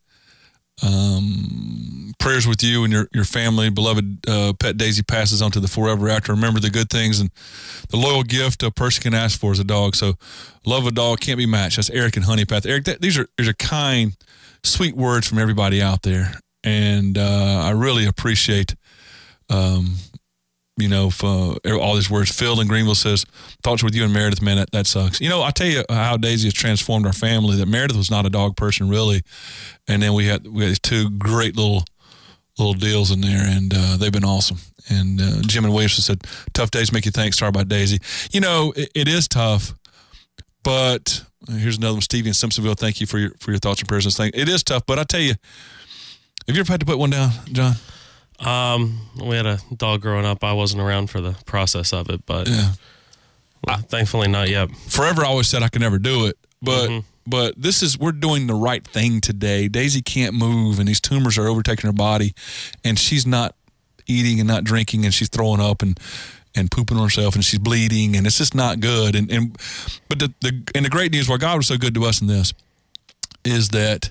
Prayers with you and your family. Beloved pet Daisy passes on to the forever after. Remember the good things and the loyal gift a person can ask for is a dog. So love a dog can't be matched. That's Eric and Honeypath. Eric, these are kind, sweet words from everybody out there. And I really appreciate for all these words. Phil in Greenville says, thoughts with you and Meredith, man, that sucks. I tell you how Daisy has transformed our family, that Meredith was not a dog person, really. And then we had these two great little deals in there, and they've been awesome. And Jim and Williamson said, tough days make you think. Sorry about Daisy. It is tough, but here's another one. Stevie in Simpsonville, thank you for your thoughts and prayers. It is tough, but I tell you, have you ever had to put one down, John?
We had a dog growing up. I wasn't around for the process of it, but thankfully not yet.
Forever I always said I could never do it, but we're doing the right thing today. Daisy can't move, and these tumors are overtaking her body, and she's not eating and not drinking, and she's throwing up and pooping on herself, and she's bleeding, and it's just not good. But the great news, why God was so good to us in this, is that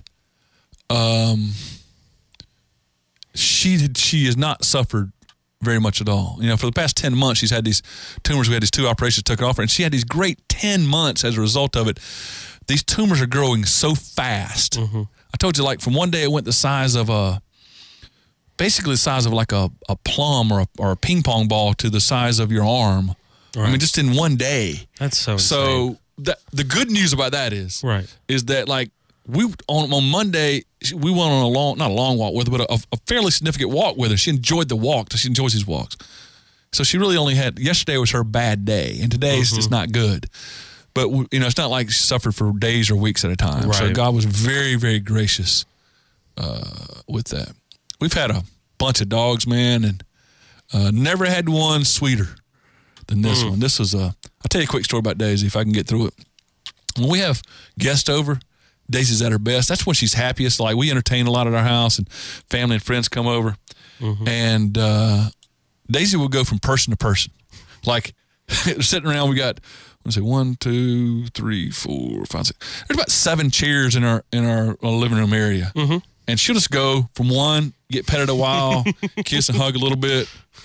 she has not suffered very much at all. For the past 10 months, she's had these tumors. We had these 2 operations taken off her, and she had these great 10 months as a result of it. These tumors are growing so fast. Mm-hmm. I told you, from one day it went the size of basically the size of like a plum or a ping pong ball to the size of your arm. Right. I mean, just in one day.
That's so
insane. The good news about that is that we on Monday we went on not a long walk with her, but a fairly significant walk with her. She enjoyed the walk. She enjoys these walks. So she really only had, yesterday was her bad day, and today's just not good. But it's not like she suffered for days or weeks at a time. Right. So God was very, very gracious with that. We've had a bunch of dogs, man, and never had one sweeter than this one. This was I'll tell you a quick story about Daisy if I can get through it. When we have guests over, Daisy's at her best. That's when she's happiest. Like, we entertain a lot at our house, and family and friends come over. Mm-hmm. And Daisy will go from person to person. Like, sitting around, we got, let's see, 1, 2, 3, 4, 5, 6. There's about 7 chairs in our living room area. Mm-hmm. And she'll just go from one, get petted a while, kiss and hug a little bit.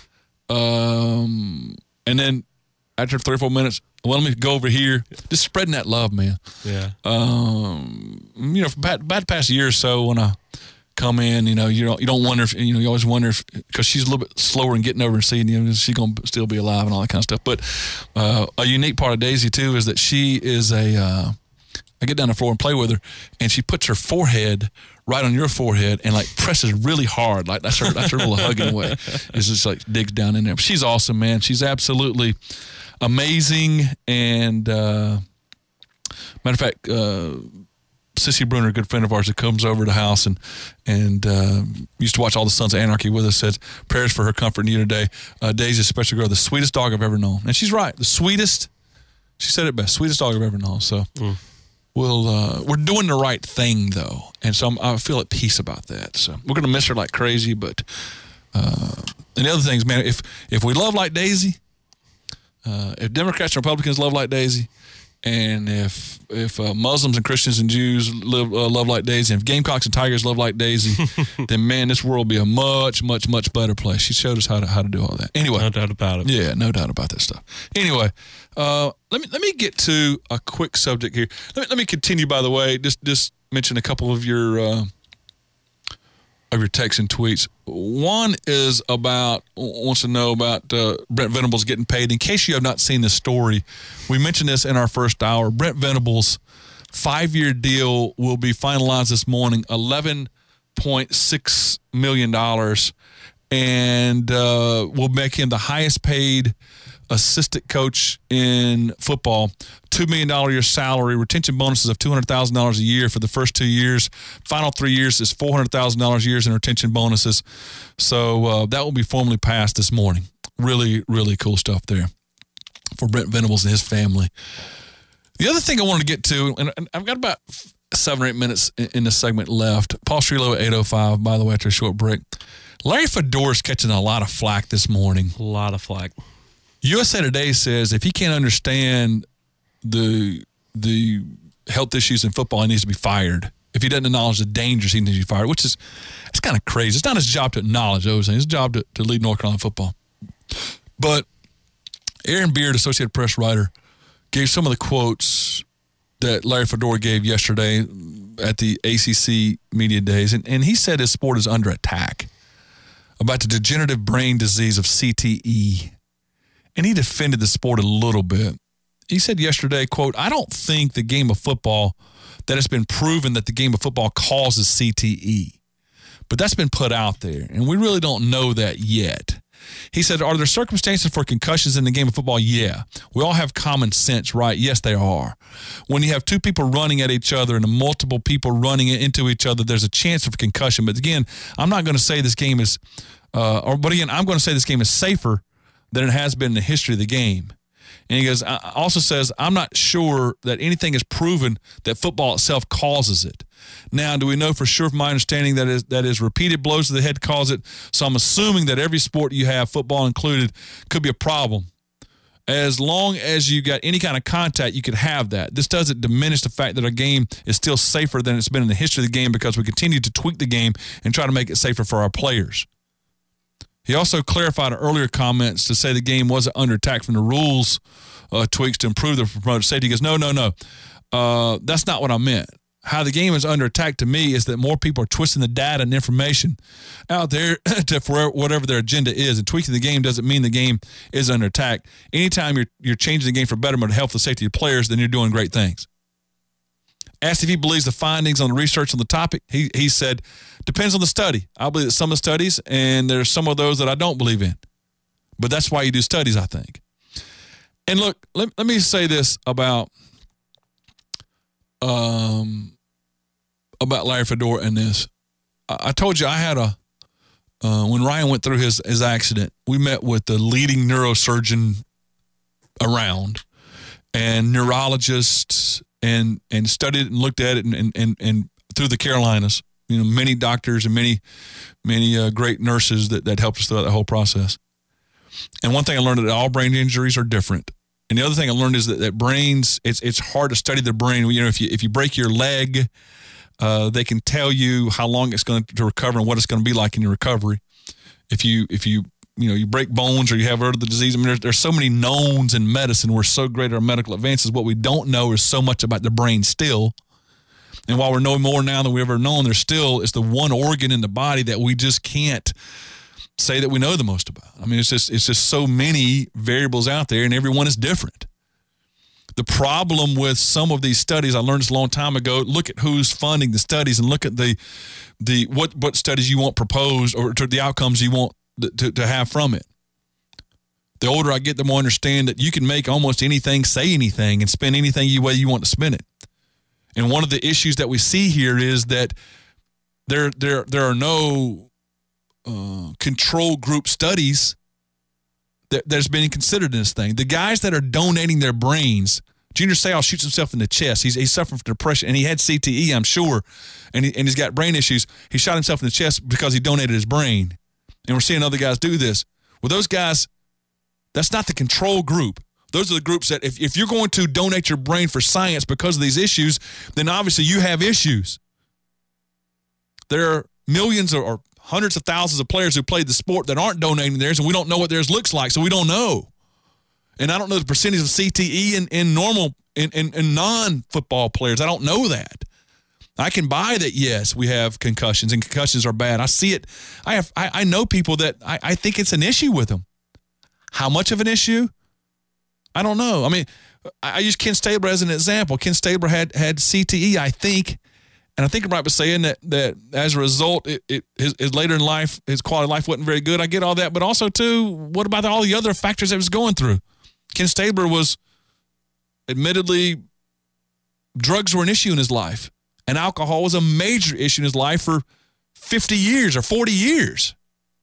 And then after 3 or 4 minutes, let me go over here. Just spreading that love, man.
Yeah.
For about past year or so, when I come in, you don't wonder if, you always wonder if, because she's a little bit slower in getting over and seeing, is she going to still be alive and all that kind of stuff. But a unique part of Daisy, too, is that she is I get down the floor and play with her, and she puts her forehead right on your forehead and presses really hard. Like that's her little hugging way. It's just digs down in there. But she's awesome, man. She's absolutely amazing. And matter of fact, Sissy Bruner, a good friend of ours that comes over to the house and used to watch all the Sons of Anarchy with us, says prayers for her comfort and you today. Daisy's a special girl, the sweetest dog I've ever known. And she's right. The sweetest, she said it best, sweetest dog I've ever known. So we're doing the right thing, though. And so I feel at peace about that. So we're going to miss her like crazy. But and the other things, man, if we love like Daisy, if Democrats and Republicans love like Daisy, and if Muslims and Christians and Jews love like Daisy, and if Gamecocks and Tigers love like Daisy, then, man, this world will be a much, much, much better place. She showed us how to do all that. Anyway.
No doubt about it.
Yeah, no doubt about that stuff. Anyway, let me get to a quick subject here. Let me continue, by the way, just mention a couple of your texts and tweets. One is wants to know about Brent Venables getting paid. In case you have not seen this story, we mentioned this in our first hour. Brent Venables' 5-year deal will be finalized this morning, $11.6 million, and will make him the highest paid assistant coach in football. $2 million a year salary, retention bonuses of $200,000 a year for the first 2 years. Final 3 years is $400,000 a year in retention bonuses. So that will be formally passed this morning. Really, really cool stuff there for Brent Venables and his family. The other thing I wanted to get to, and I've got about 7 or 8 minutes in this segment left. Paul Strelo at 8:05, by the way, after a short break. Larry Fedora is catching a lot of flack this morning.
A lot of flack.
USA Today says if he can't understand the health issues in football, he needs to be fired. If he doesn't acknowledge the dangers, he needs to be fired, which is it's kind of crazy. It's not his job to acknowledge those things. It's his job to lead North Carolina football. But Aaron Beard, Associated Press writer, gave some of the quotes that Larry Fedora gave yesterday at the ACC Media Days, and he said his sport is under attack. about the degenerative brain disease of CTE. And he defended the sport a little bit. He said yesterday, quote, "I don't think the game of football, that it's been proven that the game of football causes CTE. But that's been put out there, and we really don't know that yet." He said, "Are there circumstances for concussions in the game of football? Yeah. We all have common sense, right? Yes, there are. When you have two people running at each other and multiple people running into each other, there's a chance of concussion. But again, I'm not going to say this game is, I'm going to say this game is safer than it has been in the history of the game." And he goes, also says, "I'm not sure that anything is proven that football itself causes it. Now, do we know for sure from my understanding that is repeated blows to the head cause it? So I'm assuming that every sport you have, football included, could be a problem. As long as you got any kind of contact, you could have that. This doesn't diminish the fact that our game is still safer than it's been in the history of the game because we continue to tweak the game and try to make it safer for our players." He also clarified earlier comments to say the game wasn't under attack from the rules tweaks to improve the promoted safety. He goes, no. That's not what I meant. How the game is under attack to me is that more people are twisting the data and information out there for whatever their agenda is. And tweaking the game doesn't mean the game is under attack. Anytime you're changing the game for betterment of health and safety of players, then you're doing great things. Asked if he believes the findings on the research on the topic, he said, "Depends on the study. I believe that some of the studies, and there's some of those that I don't believe in. But that's why you do studies, I think." And look, let me say this about Larry Fedora and this. I told you I had when Ryan went through his accident, we met with the leading neurosurgeon around and neurologists and studied it and looked at it and through the Carolinas, many doctors and many great nurses that helped us throughout the whole process. And one thing I learned is that all brain injuries are different. And the other thing I learned is that brains, it's hard to study the brain. If you break your leg, they can tell you how long it's going to recover and what it's going to be like in your recovery. If you break bones or you have other disease, I mean, there's so many knowns in medicine. We're so great at our medical advances. What we don't know is so much about the brain still. And while we know more now than we've ever known, it's the one organ in the body that we just can't say that we know the most about. I mean, it's just so many variables out there, and everyone is different. The problem with some of these studies, I learned this a long time ago, look at who's funding the studies and look at what studies you want proposed or to the outcomes you want to have from it. The older I get, the more I understand that you can make almost anything, say anything, and spend anything way you want to spend it. And one of the issues that we see here is that there are no control group studies that's been considered in this thing. The guys that are donating their brains, Junior Seau shoots himself in the chest. He's suffering from depression, and he had CTE, I'm sure, and he's got brain issues. He shot himself in the chest because he donated his brain. And we're seeing other guys do this. Well, those guys, that's not the control group. Those are the groups that if you're going to donate your brain for science because of these issues, then obviously you have issues. There are millions or hundreds of thousands of players who played the sport that aren't donating theirs, and we don't know what theirs looks like, so we don't know. And I don't know the percentage of CTE in normal in non-football players. I don't know that. I can buy that, yes, we have concussions, and concussions are bad. I see it. I know people that I think it's an issue with them. How much of an issue? I don't know. I mean, I use Ken Stabler as an example. Ken Stabler had CTE, I think, and I think I'm right by saying that as a result, his later in life, his quality of life wasn't very good. I get all that, but also, too, what about all the other factors that he was going through? Ken Stabler was, admittedly, drugs were an issue in his life, and alcohol was a major issue in his life for 50 years or 40 years.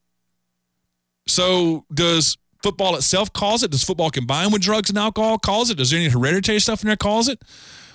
So does football itself cause it? Does football combined with drugs and alcohol cause it? Does there any hereditary stuff in there cause it?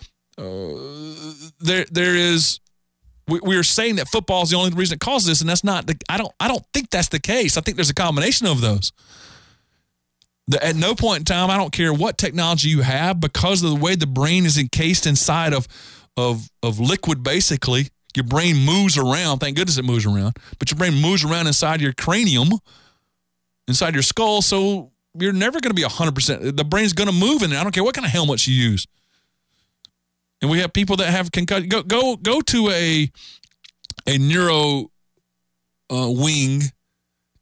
There is. We are saying that football is the only reason it causes this, and that's not. I don't think that's the case. I think there's a combination of those. At no point in time, I don't care what technology you have, because of the way the brain is encased inside of liquid, basically, your brain moves around. Thank goodness it moves around. But your brain moves around inside your cranium, inside your skull, so you're never going to be 100%. The brain's going to move in there. I don't care what kind of helmets you use. And we have people that have concussion. Go to a neuro wing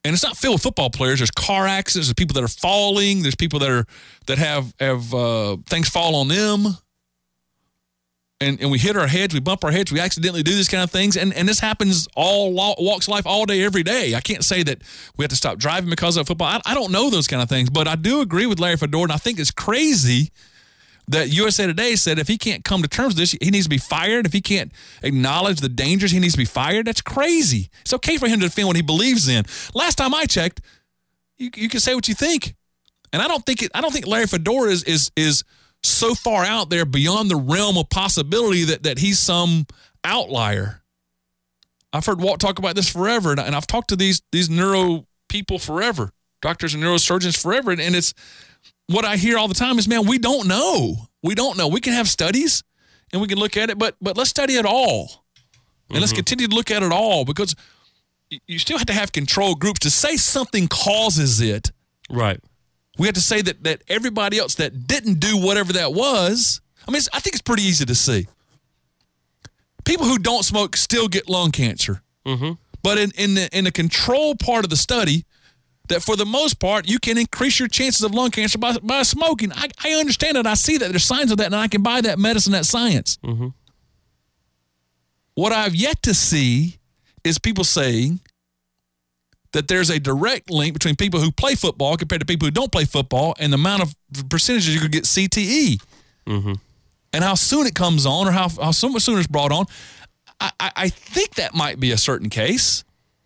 And it's not filled with football players. There's car accidents. There's people that are falling. There's people that have things fall on them. And we hit our heads. We bump our heads. We accidentally do these kind of things. And this happens all walks of life all day, every day. I can't say that we have to stop driving because of football. I don't know those kind of things. But I do agree with Larry Fedora, and I think it's crazy that USA Today said if he can't come to terms with this, he needs to be fired. If he can't acknowledge the dangers, he needs to be fired. That's crazy. It's okay for him to defend what he believes in. Last time I checked, you can say what you think, and I don't think Larry Fedora is so far out there beyond the realm of possibility that he's some outlier. I've heard Walt talk about this forever, and I've talked to these neuro people forever, doctors and neurosurgeons forever, and it's. What I hear all the time is, man, we don't know. We don't know. We can have studies and we can look at it, but let's study it all. And let's continue to look at it all, because you still have to have control groups to say something causes it.
Right.
We have to say that everybody else that didn't do whatever that was. I mean, I think it's pretty easy to see. People who don't smoke still get lung cancer.
Mm-hmm.
But in the control part of the study, that for the most part, you can increase your chances of lung cancer by smoking. I understand it. I see that. There's signs of that, and I can buy that medicine, that science.
Mm-hmm.
What I've yet to see is people saying that there's a direct link between people who play football compared to people who don't play football and the amount of percentages you could get CTE.
Mm-hmm.
And how soon it comes on, or how so much sooner it's brought on. I think that might be a certain case.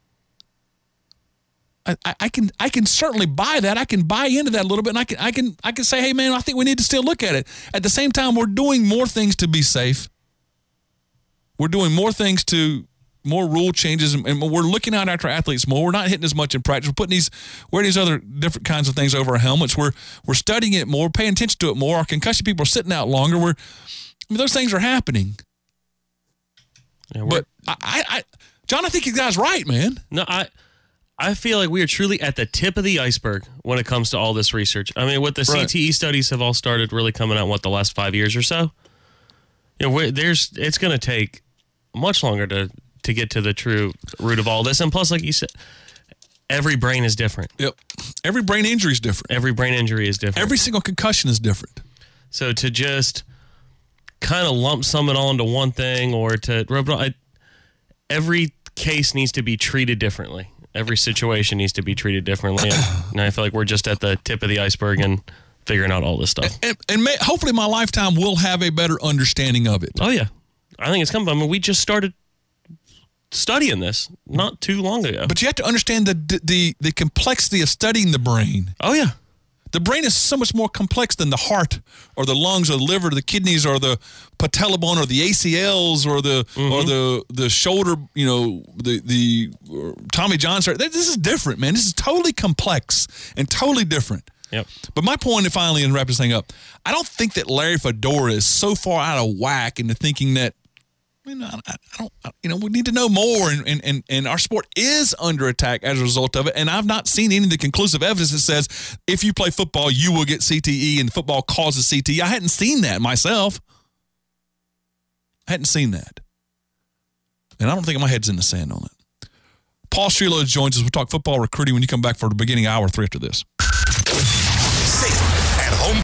I can certainly buy that. I can buy into that a little bit, and I can say, hey man, I think we need to still look at it. At the same time, we're doing more things to be safe. We're doing more things more rule changes, and we're looking out after athletes more. We're not hitting as much in practice. We're wearing these other different kinds of things over our helmets. We're studying it more, paying attention to it more. Our concussion people are sitting out longer. Those things are happening.
Yeah,
but John, I think you guys right, man.
No, I feel like we are truly at the tip of the iceberg when it comes to all this research. I mean, what the CTE studies have all started really coming out, the last 5 years or so? It's going to take much longer to get to the true root of all this. And plus, like you said, every brain is different.
Yep. Every brain injury is different.
Every brain injury is different.
Every single concussion is different.
So to just kind of lump something onto one thing or to rub it on, every case needs to be treated differently. Every situation needs to be treated differently. And I feel like we're just at the tip of the iceberg and figuring out all this stuff.
And hopefully my lifetime will have a better understanding of it.
Oh, yeah. I think it's coming. I mean, we just started studying this not too long ago.
But you have to understand the complexity of studying the brain.
Oh, yeah.
The brain is so much more complex than the heart or the lungs or the liver or the kidneys or the patella bone or the ACLs or the shoulder, the Tommy John surgery. This is different, man. This is totally complex and totally different.
Yep.
But my point, and finally, and wrap this thing up, I don't think that Larry Fedora is so far out of whack into thinking that, we need to know more, and our sport is under attack as a result of it. And I've not seen any of the conclusive evidence that says if you play football, you will get CTE and football causes CTE. I hadn't seen that myself. I hadn't seen that. And I don't think my head's in the sand on it. Paul Sheilo joins us. We'll talk football recruiting when you come back for the beginning hour 3 after this.